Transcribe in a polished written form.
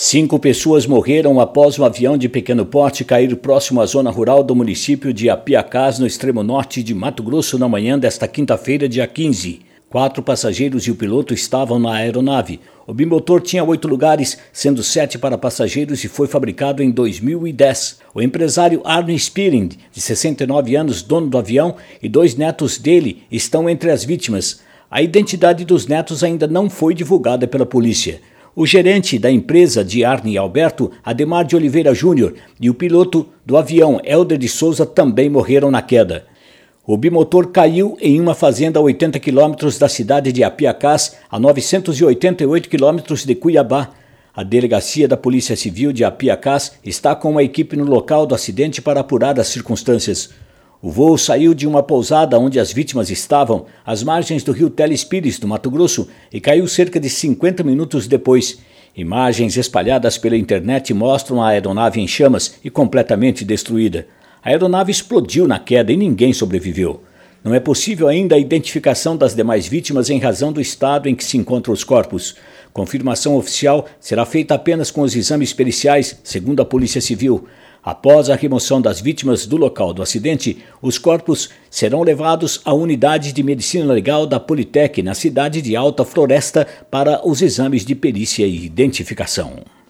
5 pessoas morreram após um avião de pequeno porte cair próximo à zona rural do município de Apiacás, no extremo norte de Mato Grosso, na manhã desta quinta-feira, dia 15. 4 passageiros e o piloto estavam na aeronave. O bimotor tinha 8 lugares, sendo 7 para passageiros, e foi fabricado em 2010. O empresário Arne Spiring, de 69 anos, dono do avião, e 2 netos dele estão entre as vítimas. A identidade dos netos ainda não foi divulgada pela polícia. O gerente da empresa de Arne Alberto, Ademar de Oliveira Júnior, e o piloto do avião, Helder de Souza, também morreram na queda. O bimotor caiu em uma fazenda a 80 quilômetros da cidade de Apiacás, a 988 quilômetros de Cuiabá. A delegacia da Polícia Civil de Apiacás está com uma equipe no local do acidente para apurar as circunstâncias. O voo saiu de uma pousada onde as vítimas estavam, às margens do rio Telespires, do Mato Grosso, e caiu cerca de 50 minutos depois. Imagens espalhadas pela internet mostram a aeronave em chamas e completamente destruída. A aeronave explodiu na queda e ninguém sobreviveu. Não é possível ainda a identificação das demais vítimas em razão do estado em que se encontram os corpos. Confirmação oficial será feita apenas com os exames periciais, segundo a Polícia Civil. Após a remoção das vítimas do local do acidente, os corpos serão levados à unidade de medicina legal da Politec, na cidade de Alta Floresta, para os exames de perícia e identificação.